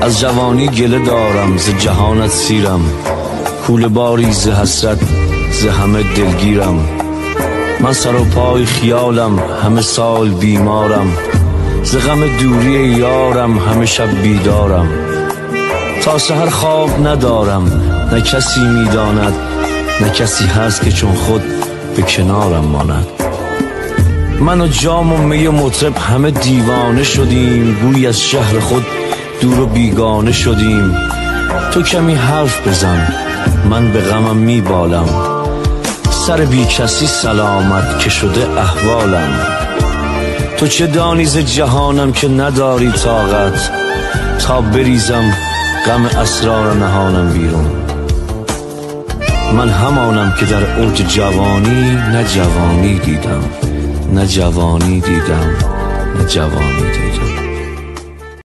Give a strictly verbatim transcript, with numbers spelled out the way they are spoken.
از جوانی گله دارم، ز جهانت سیرم، کوله باری ز حسرت، ز همه دلگیرم. من سر و پای خیالم، همه سال بیمارم، ز غم دوری یارم همه شب بیدارم. تا سحر خواب ندارم، نه کسی میداند، نه کسی هست که چون خود به کنارم ماند. من و جام و می و مطرب همه دیوانه شدیم، گویی از شهر خود دور و بیگانه شدیم. تو کمی حرف بزن، من به غمم میبالم، سر بی کسی سلامت که شده احوالم. تو چه دانی ز جهانم که نداری طاقت، تا بریزم غم اسرار نهانم بیرون. من همانم که در اوج جوانی نه جوانی دیدم، نه جوانی دیدم، نه جوانی دیدم.